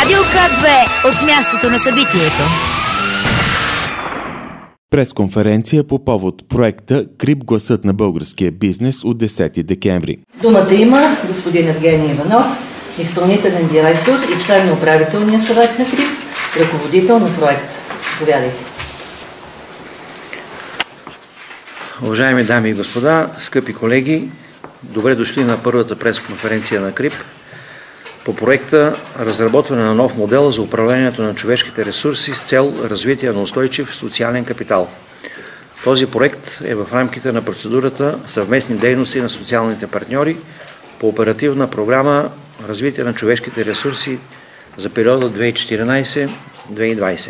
Радио К2 от мястото на събитието. Пресконференция по повод проекта КРИП гласът на българския бизнес от 10 декември. Думата има господин Евгений Иванов, изпълнителен директор и член на управителния съвет на КРИП, ръководител на проекта. Заповядайте. Уважаеми дами и господа, скъпи колеги, добре дошли на първата пресконференция на КРИП по проекта разработване на нов модел за управлението на човешките ресурси с цел развитие на устойчив социален капитал. Този проект е в рамките на процедурата съвместни дейности на социалните партньори по оперативна програма развитие на човешките ресурси за периода 2014-2020.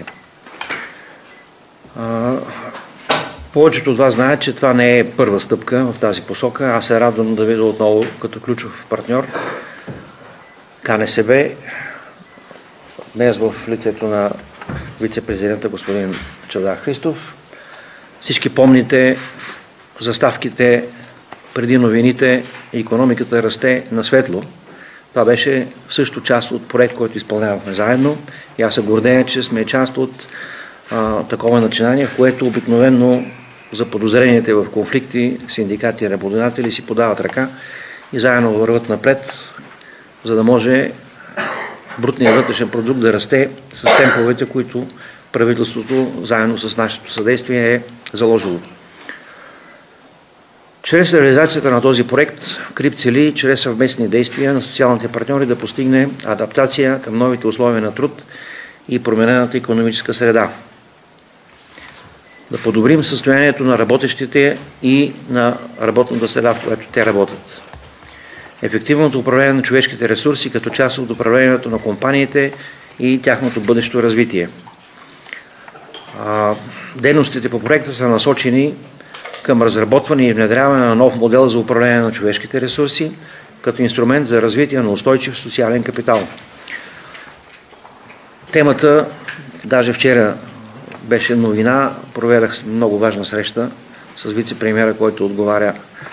Повечето от вас знаят, че това не е първа стъпка в тази посока. Аз се радвам да видя отново като ключов партньор КНСБ, днес в лицето на вице-президента господин Чавдар Христов. Всички помните заставките преди новините "Икономиката расте на светло". Това беше също част от проект, който изпълнявахме заедно. И аз се гордея, че сме част от такова начинание, в което обикновено заподозрените в конфликти синдикати и работодатели си подават ръка и заедно върват напред, за да може брутният вътрешен продукт да расте с темповете, които правителството заедно с нашето съдействие е заложило. Чрез реализацията на този проект КРИП цели чрез съвместни действия на социалните партньори да постигне адаптация към новите условия на труд и променената икономическа среда. Да подобрим състоянието на работещите и на работната среда, в която те работят. Ефективното управление на човешките ресурси като част от управлението на компаниите и тяхното бъдещо развитие. Дейностите по проекта са насочени към разработване и внедряване на нов модел за управление на човешките ресурси като инструмент за развитие на устойчив социален капитал. Темата, даже вчера беше новина, проведах много важна среща с вице-премиера, който отговаря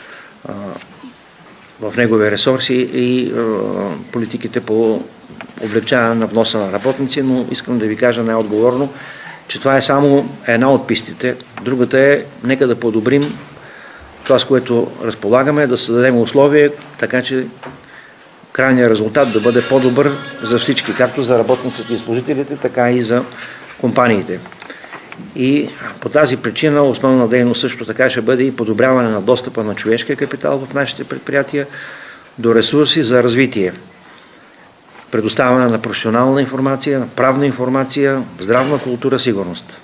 в неговия ресурс и политиките по облегчаване на вноса на работници, но искам да ви кажа най-отговорно, че това е само една от пистите. Другата е, нека да подобрим това, с което разполагаме, да създадем условия, така че крайният резултат да бъде по-добър за всички, както за работниците и служителите, така и за компаниите. И по тази причина основна дейност също така ще бъде и подобряване на достъпа на човешкия капитал в нашите предприятия до ресурси за развитие. Предоставяне на професионална информация, правна информация, здравна култура, сигурност.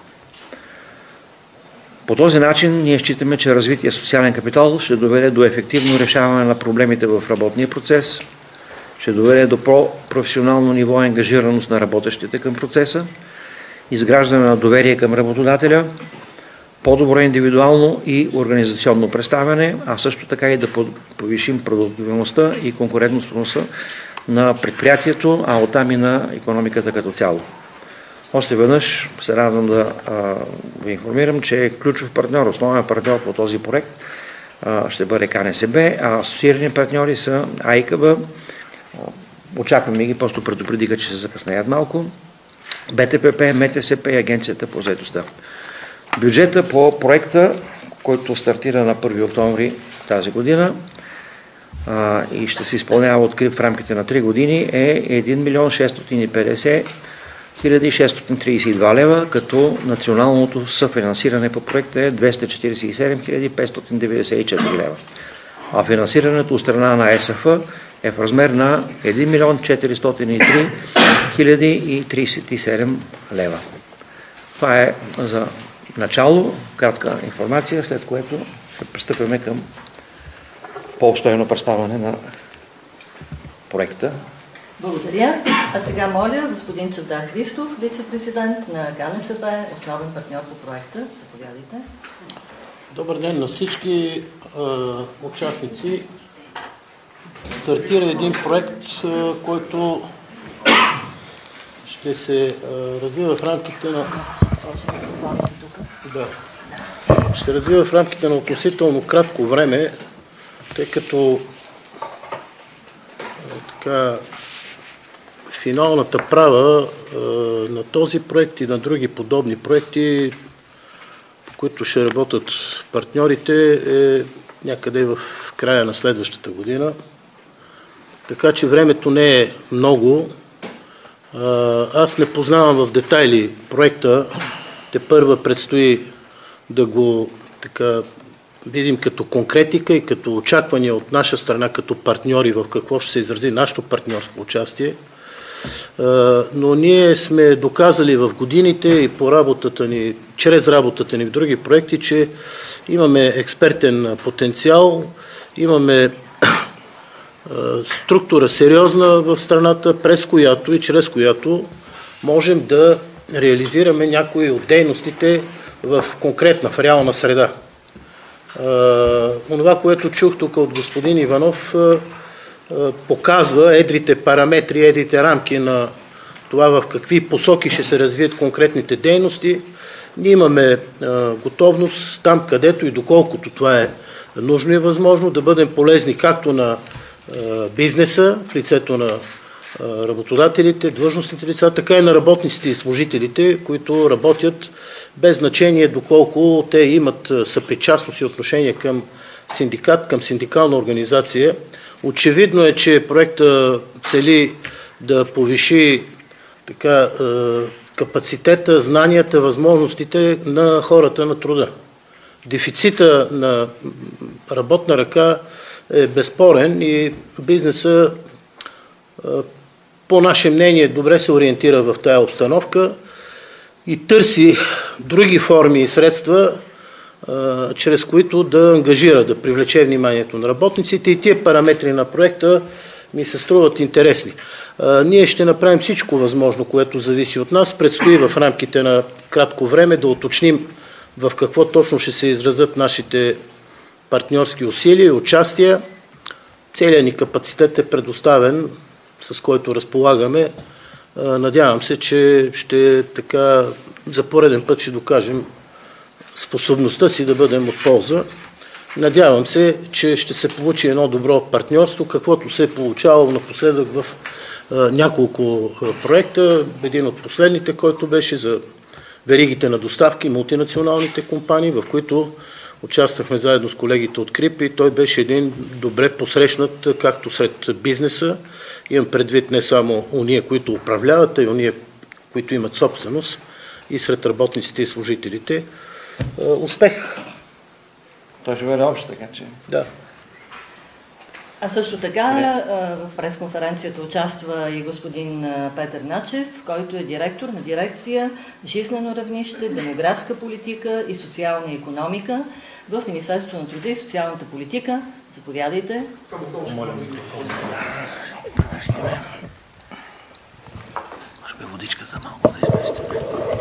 По този начин ние считаме, че развитие социален капитал ще доведе до ефективно решаване на проблемите в работния процес, ще доведе до по-професионално ниво ангажираност на работещите към процеса, изграждане на доверие към работодателя, по-добро индивидуално и организационно представяне, а също така и да повишим продуктивността и конкурентоспособността на предприятието, а оттам и на икономиката като цяло. Още веднъж се радвам да ви информирам, че ключов партньор, основен партньор по този проект ще бъде КНСБ, а асоциирани партньори са АИКБ, очакваме ги, просто предупредиха, че се закъснеят малко, БТПП, МТСП и Агенцията по заетостта. Бюджета по проекта, който стартира на 1 октомври тази година и ще се изпълнява от КРИП в рамките на 3 години, е 1 млн. 650 632 лева, като националното съфинансиране по проекта е 247 594 лева. А финансирането от страна на ЕСФ е в размер на 1 млн. 403 037 лева. Това е за начало, кратка информация, след което ще пристъпим към по-обстойно представяне на проекта. Благодаря. А сега моля господин Чавдар Христов, вице-президент на КНСБ, основен партньор по проекта. Заповядайте. Добър ден на всички участници. Стартира един проект, който ще се развива в рамките на... Ще се развива в рамките на относително кратко време, тъй като финалната права на този проект и на други подобни проекти, по които ще работят партньорите, е някъде в края на следващата година. Така че времето не е много. Аз не познавам в детайли проекта. Тепърва предстои да го видим като конкретика и като очаквания от наша страна, като партньори, в какво ще се изрази нашето партньорско участие. Но ние сме доказали в годините и по работата ни, чрез работата ни в други проекти, че имаме експертен потенциал, имаме структура сериозна в страната, през която и чрез която можем да реализираме някои от дейностите в конкретна, в реална среда. Онова, което чух тук от господин Иванов, показва едрите параметри, едрите рамки на това в какви посоки ще се развият конкретните дейности. Ние имаме готовност там, където и доколкото това е нужно и възможно, да бъдем полезни както на бизнеса, в лицето на работодателите, длъжностните лица, така и на работниците и служителите, които работят без значение доколко те имат съпричастност и отношение към синдикат, към синдикална организация. Очевидно е, че проектът цели да повиши капацитета, знанията, възможностите на хората на труда. Дефицита на работна ръка е безспорен и бизнеса, по наше мнение, добре се ориентира в тая обстановка и търси други форми и средства, чрез които да ангажира, да привлече вниманието на работниците, и тия параметри на проекта ми се струват интересни. Ние ще направим всичко възможно, което зависи от нас. Предстои в рамките на кратко време да уточним в какво точно ще се изразят нашите партньорски усилия и участия. Целият ни капацитет е предоставен, с който разполагаме. Надявам се, че за пореден път ще докажем способността си да бъдем от полза. Надявам се, че ще се получи едно добро партньорство, каквото се е получавало напоследък в няколко проекта. Един от последните, който беше за веригите на доставки, мултинационалните компании, в които участвахме заедно с колегите от КРИП, и той беше един добре посрещнат както сред бизнеса, имам предвид не само уния, които управляват, а и уния, които имат собственост, и сред работниците и служителите. Успех! Той ще бъде общо, така че... Да. А също така в пресконференцията участва и господин Петър Начев, който е директор на дирекция Жизнено равнище, демографска политика и социална икономика в Министерството на труда и социалната политика. Заповядайте. Моля микрофон. Може би водичката малко да изместим.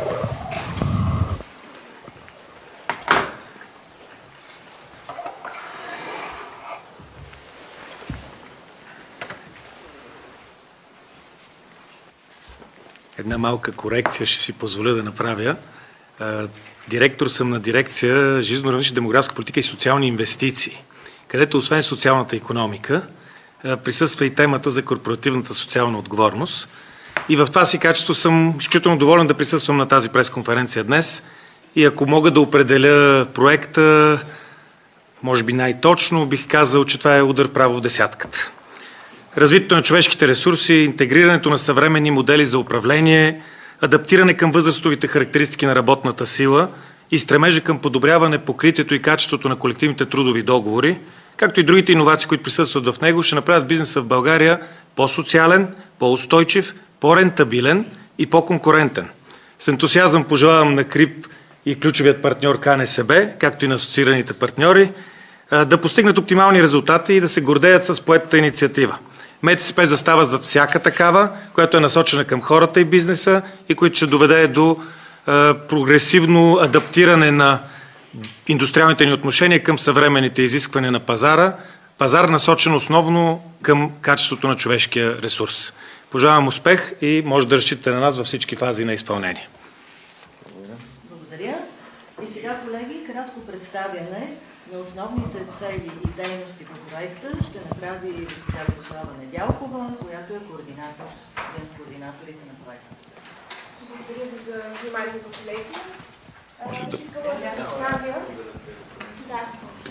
Една малка корекция ще си позволя да направя. Директор съм на дирекция Жизнено равнище, демографска политика и социални инвестиции, където освен социалната икономика присъства и темата за корпоративната социална отговорност. И в това си качество съм изключително доволен да присъствам на тази пресконференция днес. И ако мога да определя проекта, може би най-точно, бих казал, че това е удар право в десятката. Развитието на човешките ресурси, интегрирането на съвременни модели за управление, адаптиране към възрастовите характеристики на работната сила и стремежа към подобряване покритието и качеството на колективните трудови договори, както и другите иновации, които присъстват в него, ще направят бизнеса в България по-социален, по-устойчив, по-рентабилен и по-конкурентен. С ентусиазъм пожелавам на КРИП и ключовият партньор КНСБ, както и на асоциираните партньори, да постигнат оптимални резултати и да се гордеят с поетата инициатива. МТСП застава зад всяка такава, която е насочена към хората и бизнеса и която ще доведе до прогресивно адаптиране на индустриалните ни отношения към съвременните изисквания на пазара. Пазар насочен основно към качеството на човешкия ресурс. Пожелавам успех и може да разчитате на нас във всички фази на изпълнение. Благодаря. И сега, колеги, кратко представяне на основните цели и дейности по проекта ще направи госпожа Радослава Недялкова, която е координатор, един от координаторите на проекта. Благодаря ви за вниманието, колеги. Искала да представя. Да.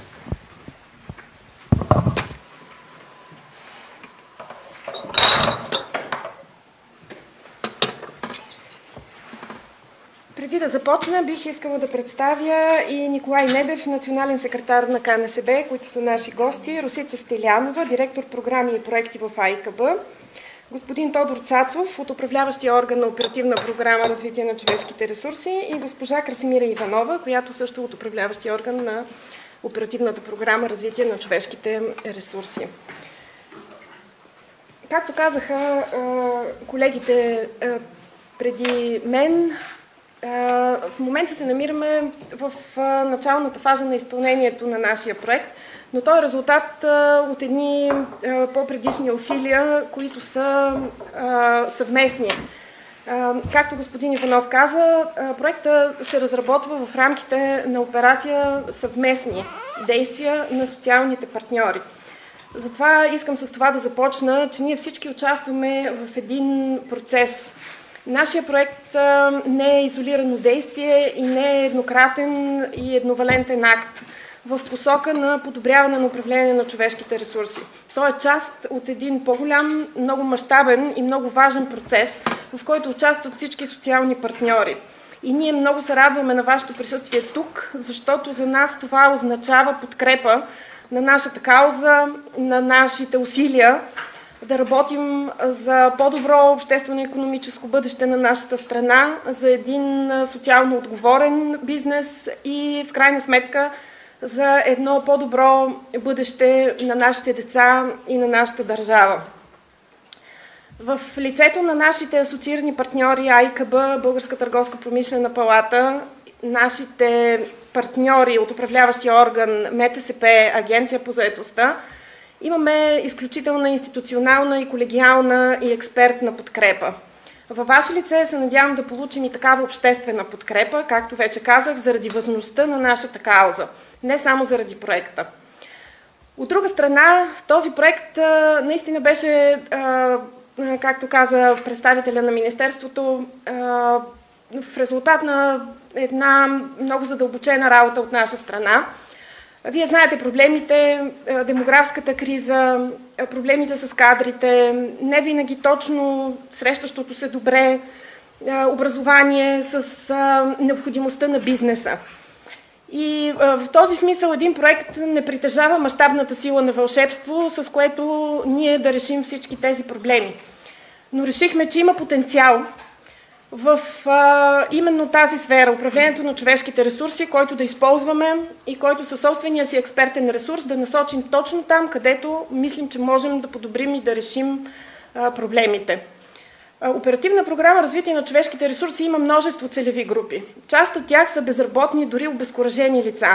Преди да започна, бих искала да представя и Николай Недев, национален секретар на КНСБ, които са наши гости, Росица Стелянова, директор програми и проекти в АИКБ, господин Тодор Цацов от управляващия орган на оперативна програма Развитие на човешките ресурси и госпожа Красимира Иванова, която също от управляващия орган на оперативната програма Развитие на човешките ресурси. Както казаха колегите преди мен, в момента се намираме в началната фаза на изпълнението на нашия проект, но той е резултат от едни по-предишни усилия, които са съвместни. Както господин Иванов каза, проектът се разработва в рамките на операция съвместни действия на социалните партньори. Затова искам с това да започна, че ние всички участваме в един процес. Нашия проект не е изолирано действие и не е еднократен и едновалентен акт в посока на подобряване на управление на човешките ресурси. Той е част от един по-голям, много мащабен и много важен процес, в който участват всички социални партньори. И ние много се радваме на вашето присъствие тук, защото за нас това означава подкрепа на нашата кауза, на нашите усилия да работим за по-добро обществено-икономическо бъдеще на нашата страна, за един социално отговорен бизнес и в крайна сметка за едно по-добро бъдеще на нашите деца и на нашата държава. В лицето на нашите асоциирани партньори АИКБ, Българска търговска промишлена палата, нашите партньори от управляващия орган МТСП, Агенция по заетостта, имаме изключителна институционална и колегиална и експертна подкрепа. Във ваше лице се надявам да получим и такава обществена подкрепа, както вече казах, заради важността на нашата кауза, не само заради проекта. От друга страна, този проект наистина беше, както каза представителя на Министерството, в резултат на една много задълбочена работа от наша страна. Вие знаете проблемите, демографската криза, проблемите с кадрите, не винаги точно срещащото се добре образование с необходимостта на бизнеса. И в този смисъл един проект не притежава мащабната сила на вълшебство, с което ние да решим всички тези проблеми. Но решихме, че има потенциал в именно тази сфера, управлението на човешките ресурси, който да използваме и който със собствения си експертен ресурс да насочим точно там, където мислим, че можем да подобрим и да решим проблемите. Оперативна програма Развитие на човешките ресурси има множество целеви групи. Част от тях са безработни, дори обезкуражени лица.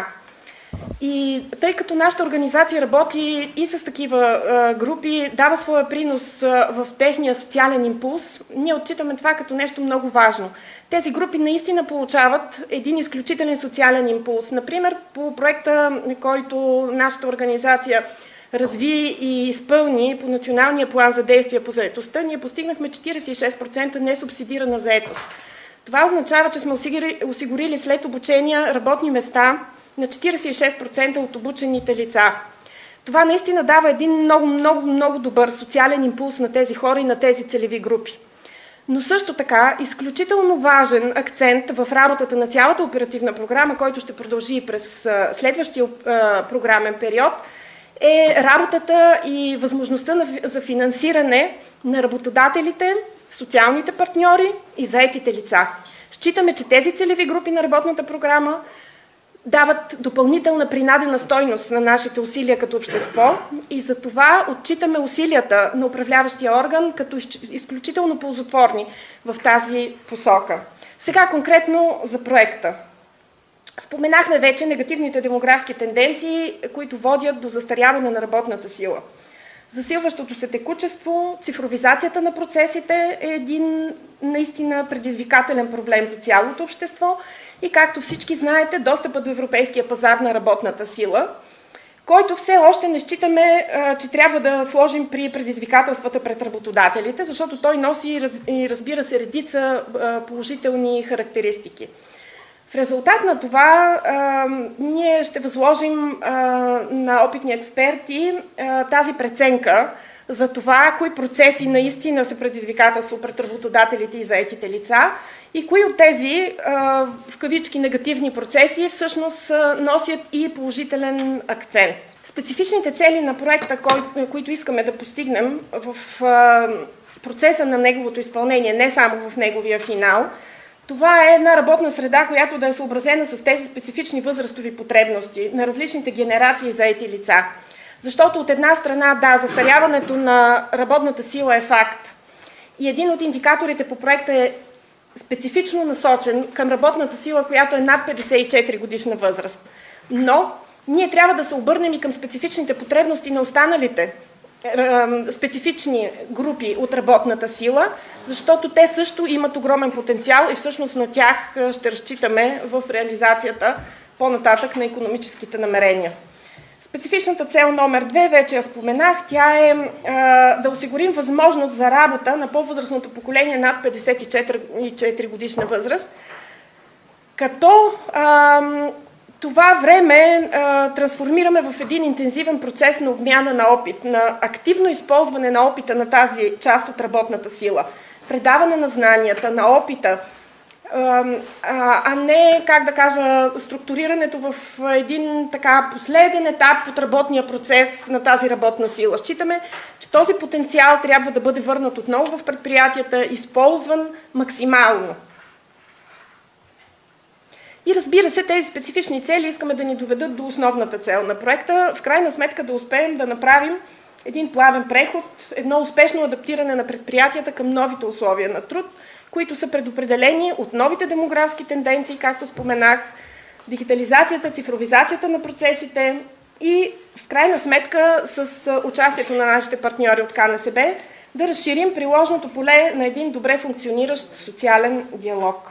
И тъй като нашата организация работи и с такива групи, дава своя принос в техния социален импулс, ние отчитаме това като нещо много важно. Тези групи наистина получават един изключителен социален импулс. Например, по проекта, който нашата организация разви и изпълни по националния план за действие по заетостта, ние постигнахме 46% несубсидирана заетост. Това означава, че сме осигурили след обучение работни места на 46% от обучените лица. Това наистина дава един много добър социален импулс на тези хора и на тези целеви групи. Но също така, изключително важен акцент в работата на цялата оперативна програма, който ще продължи и през следващия програмен период, е работата и възможността за финансиране на работодателите, социалните партньори и заетите лица. Считаме, че тези целеви групи на работната програма дават допълнителна принадена стойност на нашите усилия като общество и за това отчитаме усилията на управляващия орган като изключително ползотворни в тази посока. Сега конкретно за проекта. Споменахме вече негативните демографски тенденции, които водят до застаряване на работната сила. Засилващото се текучество, цифровизацията на процесите е един наистина предизвикателен проблем за цялото общество и, както всички знаете, достъпа до европейския пазар на работната сила, който все още не считаме, че трябва да сложим при предизвикателствата пред работодателите, защото той носи и разбира се редица положителни характеристики. В резултат на това ние ще възложим на опитни експерти тази преценка за това, кои процеси наистина са предизвикателство пред работодателите и заетите лица и кои от тези, в кавички, негативни процеси всъщност носят и положителен акцент. Специфичните цели на проекта, които искаме да постигнем в процеса на неговото изпълнение, не само в неговия финал, това е една работна среда, която да е съобразена с тези специфични възрастови потребности на различните генерации заети лица. Защото от една страна, да, застаряването на работната сила е факт. И един от индикаторите по проекта е специфично насочен към работната сила, която е над 54 годишна възраст. Но ние трябва да се обърнем и към специфичните потребности на останалите специфични групи от работната сила, защото те също имат огромен потенциал и всъщност на тях ще разчитаме в реализацията по-нататък на икономическите намерения. Специфичната цел номер 2, вече я споменах, тя е да осигурим възможност за работа на по-възрастното поколение над 54 годишна възраст, като това време трансформираме в един интензивен процес на обмяна на опит, на активно използване на опита на тази част от работната сила, предаване на знанията, на опита, а не, как да кажа, структурирането в един така последен етап от работния процес на тази работна сила. Считаме, че този потенциал трябва да бъде върнат отново в предприятията, използван максимално. И разбира се, тези специфични цели искаме да ни доведат до основната цел на проекта, в крайна сметка да успеем да направим един плавен преход, едно успешно адаптиране на предприятията към новите условия на труд, които са предопределени от новите демографски тенденции, както споменах, дигитализацията, цифровизацията на процесите и в крайна сметка с участието на нашите партньори от КНСБ да разширим приложното поле на един добре функциониращ социален диалог.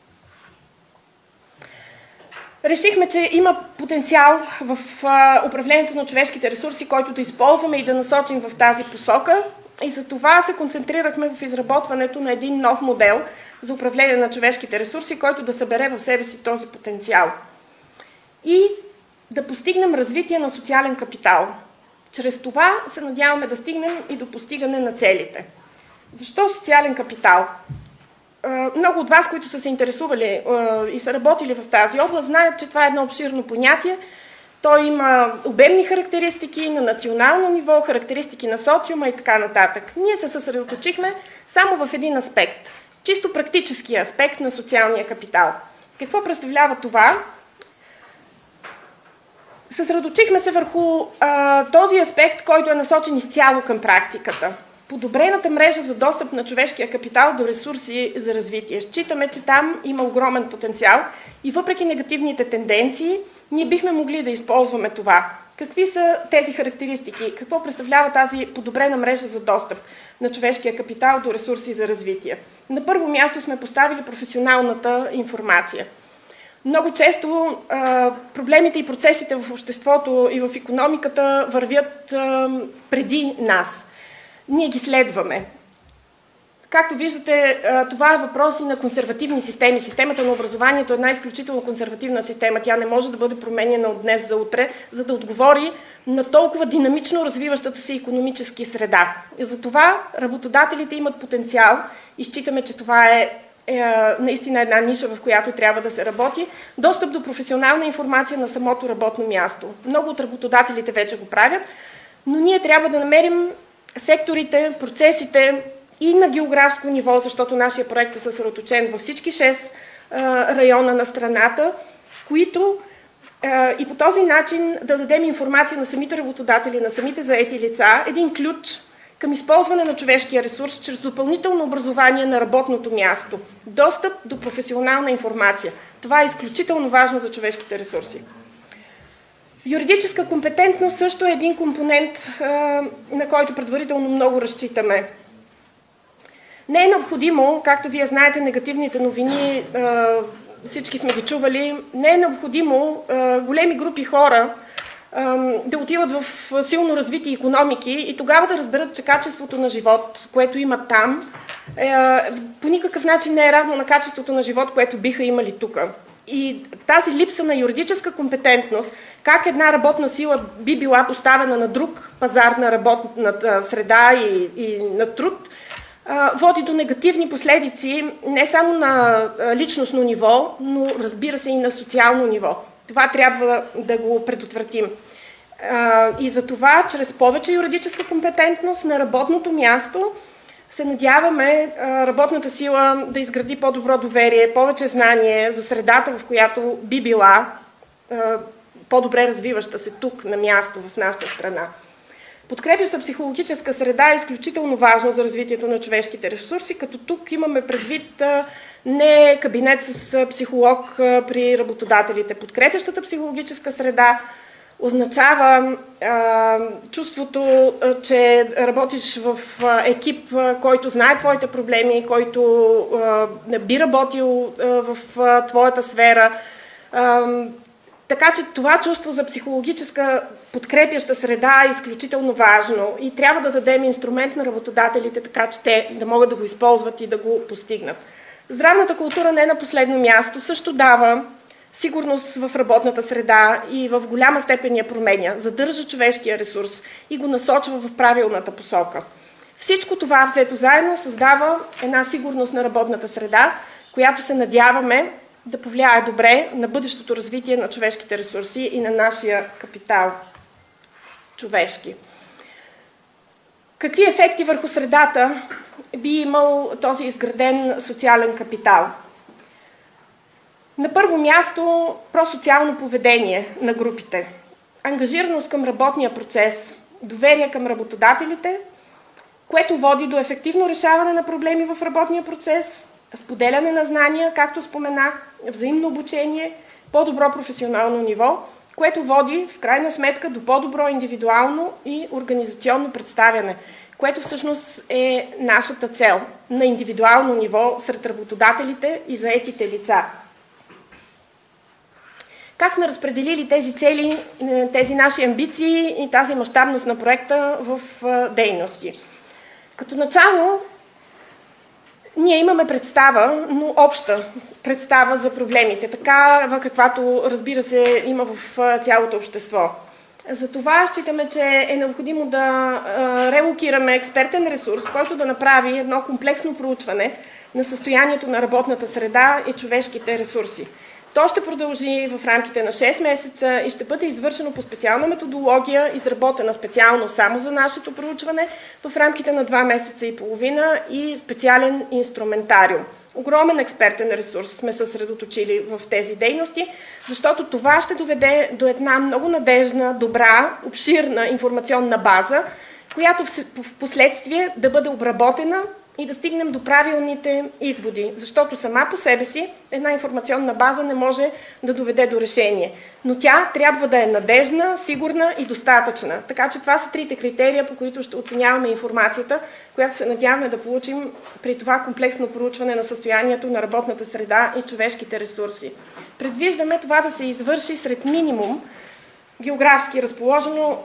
Решихме, че има потенциал в управлението на човешките ресурси, който да използваме и да насочим в тази посока. И за това се концентрирахме в изработването на един нов модел за управление на човешките ресурси, който да събере в себе си този потенциал. И да постигнем развитие на социален капитал. Чрез това се надяваме да стигнем и до постигане на целите. Защо социален капитал? Много от вас, които са се интересували и са работили в тази област, знаят, че това е едно обширно понятие. Той има обемни характеристики на национално ниво, характеристики на социума и така нататък. Ние се съсредоточихме само в един аспект, чисто практически аспект на социалния капитал. Какво представлява това? Съсредоточихме се върху този аспект, който е насочен изцяло към практиката. Подобрената мрежа за достъп на човешкия капитал до ресурси за развитие. Считаме, че там има огромен потенциал и въпреки негативните тенденции, ние бихме могли да използваме това. Какви са тези характеристики? Какво представлява тази подобрена мрежа за достъп на човешкия капитал до ресурси за развитие? На първо място сме поставили професионалната информация. Много често проблемите и процесите в обществото и в икономиката вървят преди нас. Ние ги следваме. Както виждате, това е въпрос и на консервативни системи. Системата на образованието е една изключително консервативна система. Тя не може да бъде променена от днес за утре, за да отговори на толкова динамично развиващата се икономически среда. И затова работодателите имат потенциал и считаме, че това е наистина една ниша, в която трябва да се работи. Достъп до професионална информация на самото работно място. Много от работодателите вече го правят, но ние трябва да намерим секторите, процесите и на географско ниво, защото нашия проект е съсредоточен във всички 6 района на страната, които и по този начин да дадем информация на самите работодатели, на самите заети лица, един ключ към използване на човешкия ресурс чрез допълнително образование на работното място. Достъп до професионална информация. Това е изключително важно за човешките ресурси. Юридическа компетентност също е един компонент, на който предварително много разчитаме. Не е необходимо, както вие знаете, негативните новини всички сме ги чували, не е необходимо големи групи хора да отиват в силно развити икономики и тогава да разберат, че качеството на живот, което имат там, по никакъв начин не е равно на качеството на живот, което биха имали тук. И тази липса на юридическа компетентност, как една работна сила би била поставена на друг пазар на работната среда и на труд, води до негативни последици не само на личностно ниво, но разбира се и на социално ниво. Това трябва да го предотвратим. И за това, чрез повече юридическа компетентност на работното място, се надяваме работната сила да изгради по-добро доверие, повече знание за средата, в която би била по-добре развиваща се тук, на място, в нашата страна. Подкрепяща психологическа среда е изключително важно за развитието на човешките ресурси, като тук имаме предвид не кабинет с психолог при работодателите. Подкрепящата психологическа среда означава чувството, че работиш в екип, който знае твоите проблеми, който би работил в твоята сфера. Така че това чувство за психологическа подкрепяща среда е изключително важно и трябва да дадем инструмент на работодателите, така че те да могат да го използват и да го постигнат. Здравната култура не на последно място също дава сигурност в работната среда и в голяма степен я променя, задържа човешкия ресурс и го насочва в правилната посока. Всичко това взето заедно създава една сигурност на работната среда, която се надяваме да повлияе добре на бъдещото развитие на човешките ресурси и на нашия капитал човешки. Какви ефекти върху средата би имал този изграден социален капитал? На първо място, просоциално поведение на групите, ангажираност към работния процес, доверие към работодателите, което води до ефективно решаване на проблеми в работния процес, споделяне на знания, както споменах, взаимно обучение, по-добро професионално ниво, което води в крайна сметка до по-добро индивидуално и организационно представяне, което всъщност е нашата цел на индивидуално ниво сред работодателите и заетите лица. Как сме разпределили тези цели, тези наши амбиции и тази мащабност на проекта в дейности? Като начало, ние имаме представа, но обща представа за проблемите, такава каквато, разбира се, има в цялото общество. Затова считаме, че е необходимо да релокираме експертен ресурс, който да направи едно комплексно проучване на състоянието на работната среда и човешките ресурси. То ще продължи в рамките на 6 месеца и ще бъде извършено по специална методология, изработена специално само за нашето проучване в рамките на 2 месеца и половина и специален инструментариум. Огромен експертен ресурс сме съсредоточили в тези дейности, защото това ще доведе до една много надежна, добра, обширна информационна база, която в последствие да бъде обработена и да стигнем до правилните изводи, защото сама по себе си една информационна база не може да доведе до решение. Но тя трябва да е надежна, сигурна и достатъчна. Така че това са трите критерия, по които ще оценяваме информацията, която се надяваме да получим при това комплексно проучване на състоянието на работната среда и човешките ресурси. Предвиждаме това да се извърши сред минимум географски разположено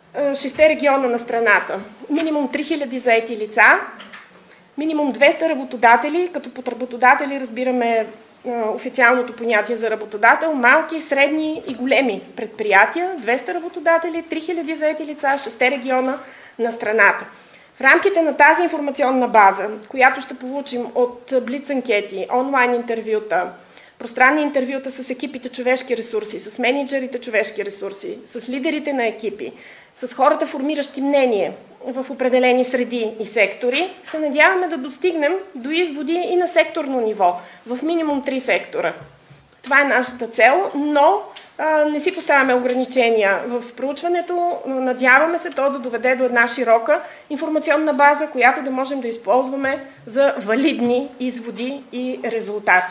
6 региона на страната. Минимум 3000 заети лица, минимум 200 работодатели, като под работодатели разбираме официалното понятие за работодател, малки, средни и големи предприятия, 200 работодатели, 3000 заети лица, 6 региона на страната. В рамките на тази информационна база, която ще получим от блиц анкети, онлайн интервюта, пространни интервюта с екипите човешки ресурси, с мениджърите човешки ресурси, с лидерите на екипи, с хората формиращи мнение в определени среди и сектори, се надяваме да достигнем до изводи и на секторно ниво, в минимум 3 сектора. Това е нашата цел, но не си поставяме ограничения в проучването. Надяваме се то да доведе до една широка информационна база, която да можем да използваме за валидни изводи и резултати.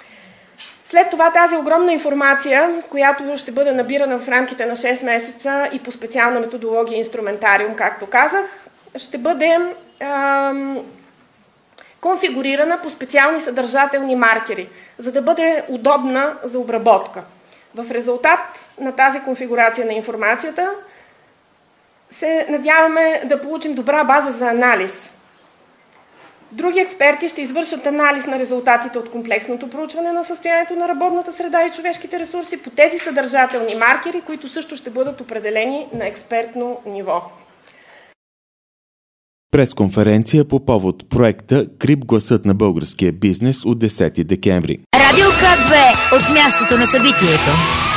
След това тази огромна информация, която ще бъде набирана в рамките на 6 месеца и по специална методология и инструментариум, както казах, ще бъде конфигурирана по специални съдържателни маркери, за да бъде удобна за обработка. В резултат на тази конфигурация на информацията се надяваме да получим добра база за анализ. Други експерти ще извършат анализ на резултатите от комплексното проучване на състоянието на работната среда и човешките ресурси по тези съдържателни маркери, които също ще бъдат определени на експертно ниво. Пресконференция по повод проекта Крип гласът на българския бизнес от 10 декември. Радио К2 от мястото на събитието.